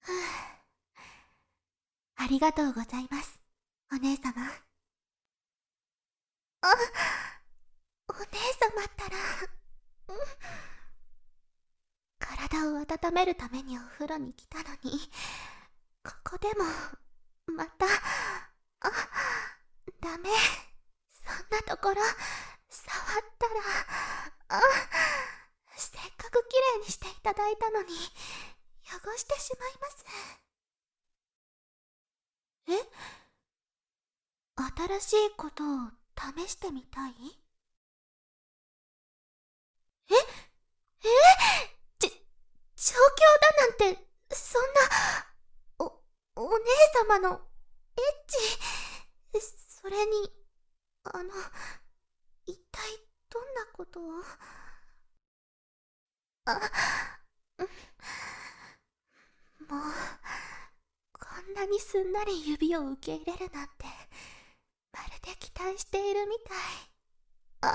ふう。ありがとうございます、お姉様。あ、お姉様ったら、体を温めるためにお風呂に来たのに、ここでも、また、ダメ。そんなところ、触ったら、せっかくきれいにしていただいたのに、汚してしまいます。新しいことを試してみたい？えち、調教だなんて、そんな、お姉様の、エッチ、それに、一体どんなことを？もう、こんなにすんなり指を受け入れるなんて、まるで期待しているみたい。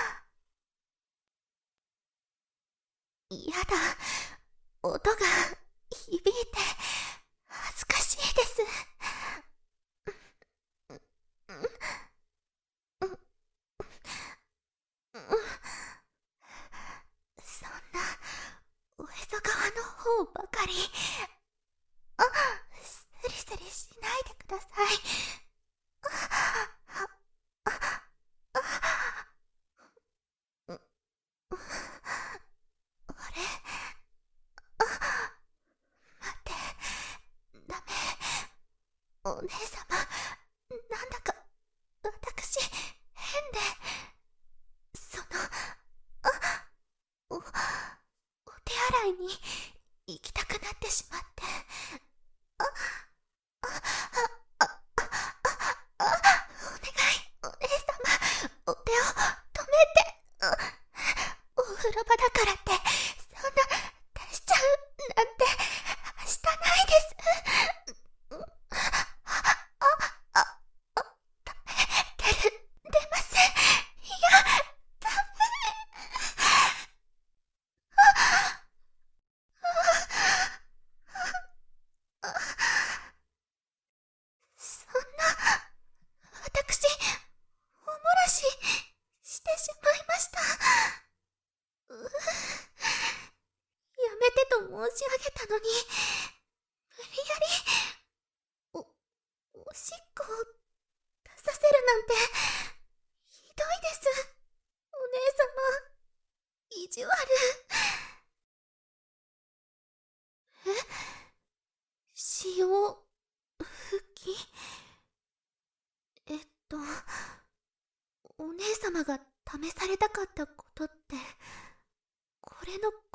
やだ、音が響いて恥ずかしいです。そんなおへそ側の方ばかり、スリスリしないでください。あれ、待って、ダメ。お姉様、なんだか私変で、その、お手洗いに行きたくなってしまって。お願い、お姉様、お手を止めて。お風呂場だからって、そんな出しちゃうなんて、したないです。出ません。いや、ダメ。そんな、私、おもらししてしまいました。やめてと申し上げたのに、無理やり、おしっこを出させるなんて、ひどいです。お姉様、意地悪。潮吹き？えっと、お姉様が試されたかったことって、これのこと？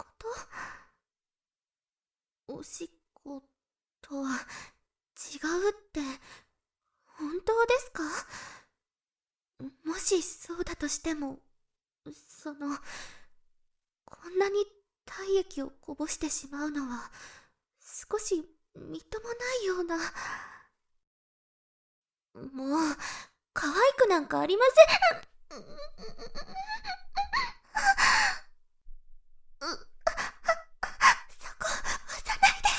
おしっことは違うって本当ですか？もしそうだとしても、こんなに体液をこぼしてしまうのは少しみっともないような。もう可愛くなんかありません。そこ押さないで。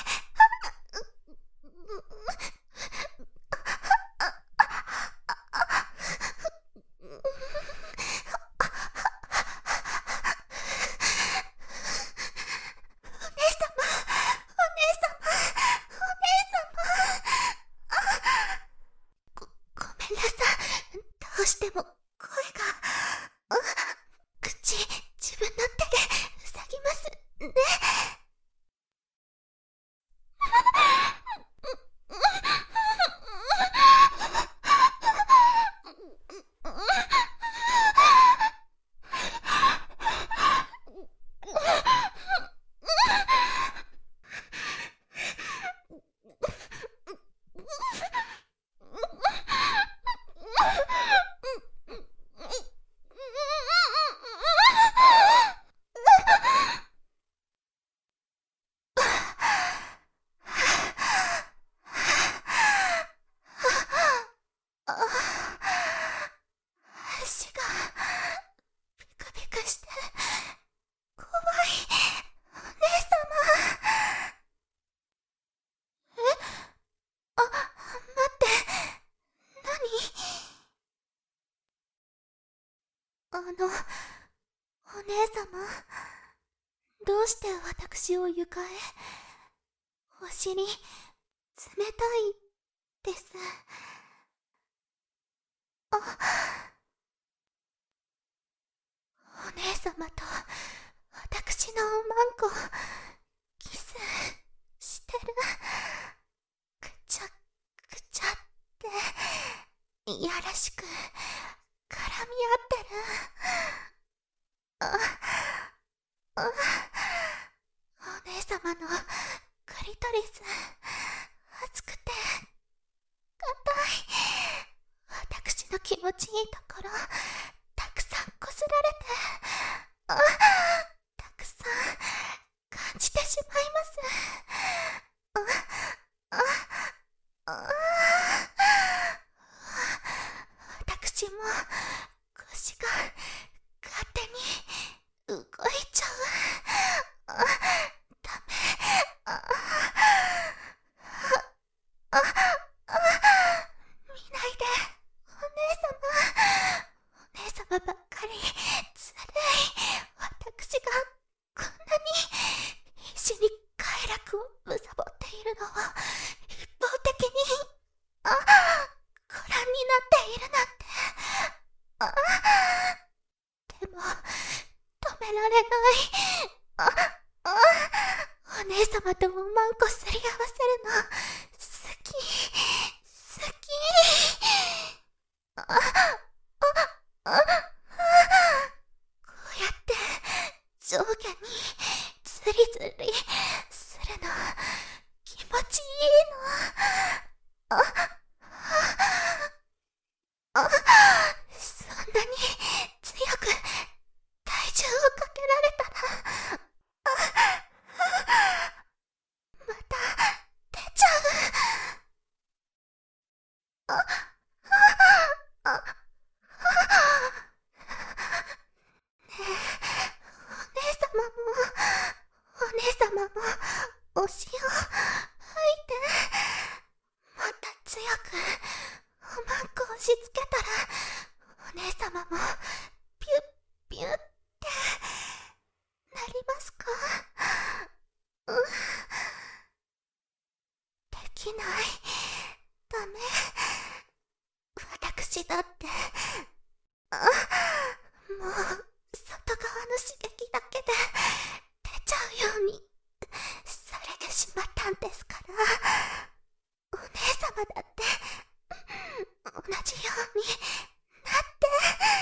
ごめんなさい。どうしても声が。口、自分の手で塞ぎます。 お姉様、どうして私を床へ？お尻、冷たいです。お姉様と私のおまんこ、キスしてる。くちゃくちゃっていやらしく絡み合ってる。お姉様のクリトリス、熱くて硬い。私の気持ちいいところたくさんこすられて、たくさん感じてしまいます。私も腰が勝手に動いちゃう。ダメ。見ないで、お姉様。お姉様ばっかりずるい。私がこんなに必死に快楽を貪っているのを一方的にご覧になっているなんて。でも止められない。お姉様とおまんこすり合わせるの好き、好き。こうやって上下にズリズリするの気持ちいいの。そんなに強く体重をかけられたらまた出ちゃう。ねえ、お姉様もお塩吹いて。もっと強くおまんこ押し付けたらお姉様もピュッピュッってなりますか？できない。ダメ。私だってもう外側の刺激だけで出ちゃうようにされてしまったんですから。お姉様だって同じようになって。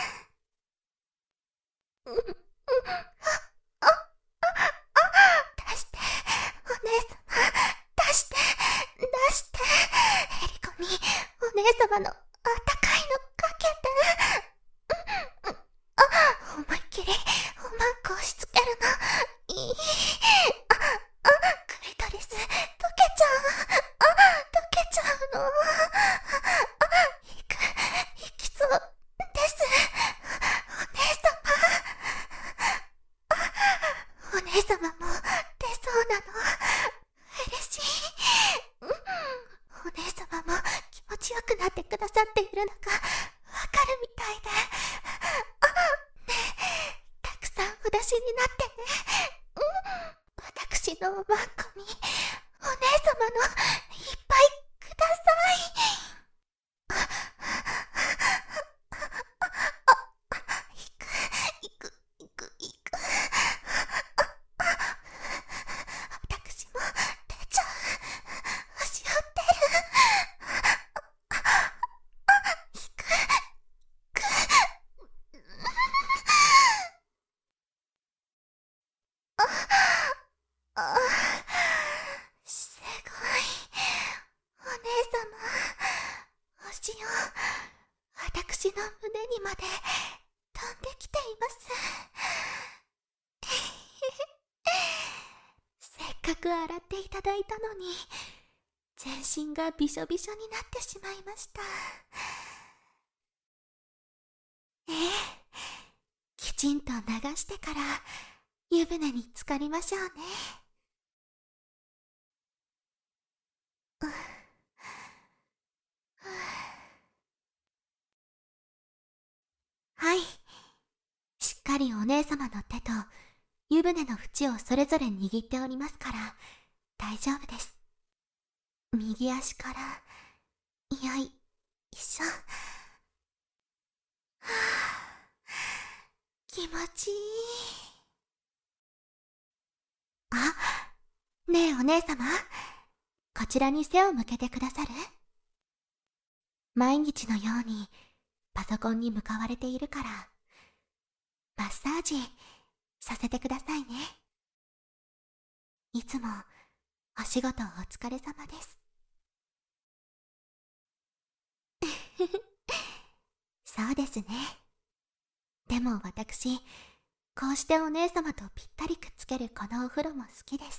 出して、お姉様、出して、出して。エリコにお姉様のあったかいのかけて。思いっきりおまんこ押し付けるのいい。クリトリス溶けちゃう。溶けちゃうの。いきそうです。お姉様も出そうなの。嬉しい。お姉様も気持ちよくなってくださっているのがわかるみたいで。ねえ、たくさんお出しになってね。私のおまんこにお姉様のいっぱいください。いく。私も出ちゃう。押し寄ってる。すごい。お姉様、お塩、私の胸にまで飛んできています。せっかく洗っていただいたのに、全身がびしょびしょになってしまいました。ええ、きちんと流してから湯船に浸かりましょうね。はい、 かりお姉様の手と湯船の縁をそれぞれ握っておりますから大丈夫です。右足からよいしょ。はあ、気持ちいい。あ、ねえお姉様、こちらに背を向けてくださる？毎日のようにパソコンに向かわれているからマッサージさせてくださいね。いつもお仕事お疲れ様です。そうですね。でも私、こうしてお姉様とぴったりくっつけるこのお風呂も好きです。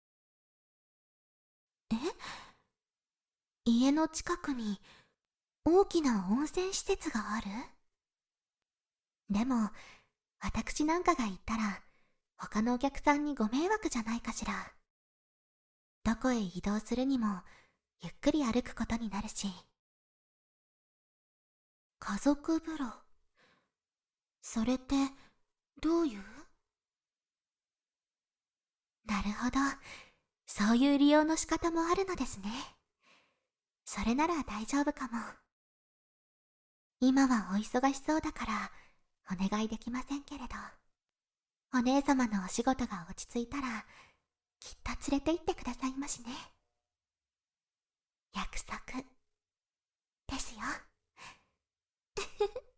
え？家の近くに大きな温泉施設がある？でも、私なんかが行ったら、他のお客さんにご迷惑じゃないかしら。どこへ移動するにも、ゆっくり歩くことになるし。家族風呂。それって、どういう？なるほど。そういう利用の仕方もあるのですね。それなら大丈夫かも。今はお忙しそうだから、お願いできませんけれど。お姉様のお仕事が落ち着いたら、きっと連れて行ってくださいましね。約束ですよ。